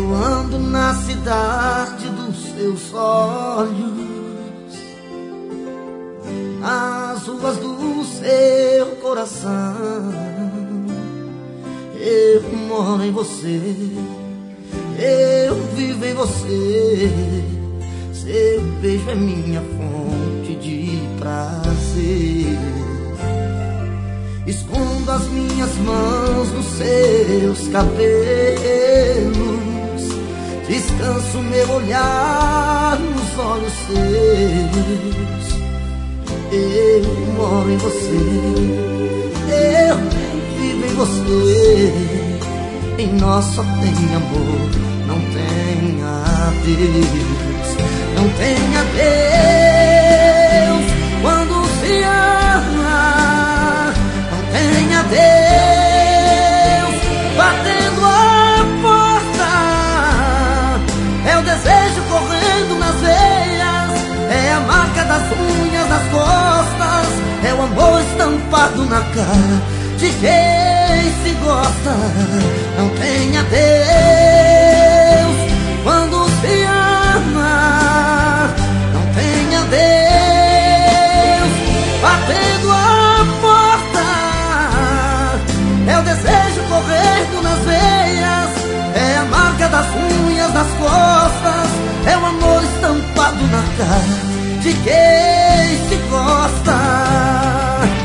Eu ando na cidade dos seus olhos, nas ruas do seu coração. Eu moro em você, eu vivo em você. Seu beijo é minha fonte de prazer. Escondo as minhas mãos nos seus cabelos, descanso meu olhar nos olhos seus. Eu moro em você, eu vivo em você. Em nós só tem amor, não tem adeus, não tem adeus. Quando se ama, não tem adeus. Batendo a porta, é o desejo correndo nas veias, é a marca das unhas, das costas, é o amor estampado na cara de quem se gosta. Não tem adeus. Quando se ama, não tem adeus. Batendo a porta, é o desejo correndo nas veias, é a marca das unhas, das costas, é o amor estampado na cara de quem se gosta.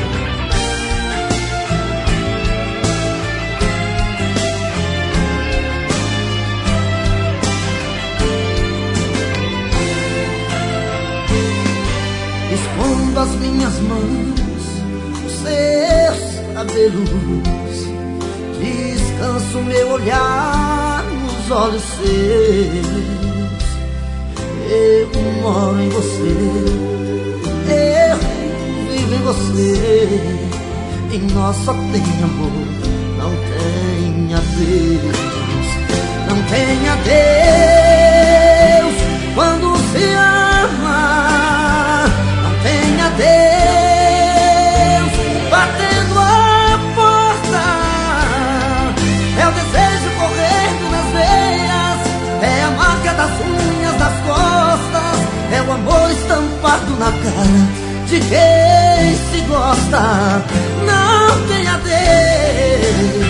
Escondo as minhas mãos nos seus cabelos, descanso meu olhar nos olhos seus. Eu moro em você, eu vivo em você. Em nós só tem amor, não tem adeus, não tem adeus. Quando se ama, tem adeus. Batendo a porta, é o desejo correndo nas veias, é a marca das unhas, das costas, é o amor estampado na cara de quem se gosta. Não tem adeus.